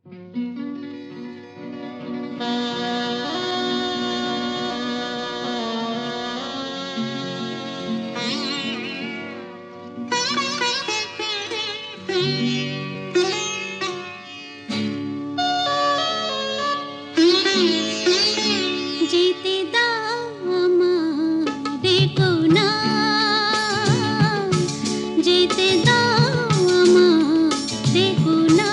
যেতে দাও আমারে কোনা, যেতে দাও আমারে কোনা।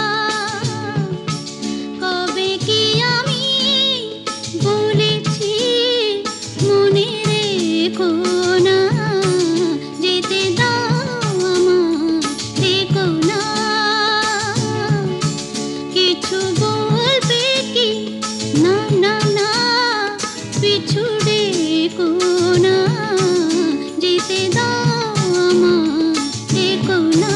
কবে কি আমি বলেছি মনে রেখো না, যেতে দাও আমারে কোনা। কিছু বলবে কি না না না, পিছু ডেকো না, যেতে দাও আমারে কোনা।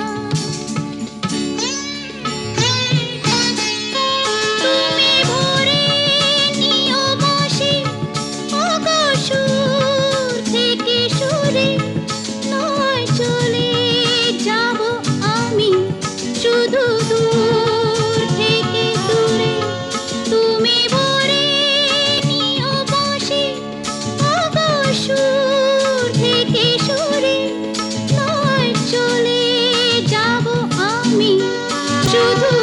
তুমি ভরে নিও বাঁশি, ওগো সুর থেকে সুরে, নয় চলে যাব আমি শুধু দূর থেকে দূরে। তুমি ভরে নিও বাঁশি, ওগো সুর থেকে সুরে, নয় চলে যাব আমি শুধু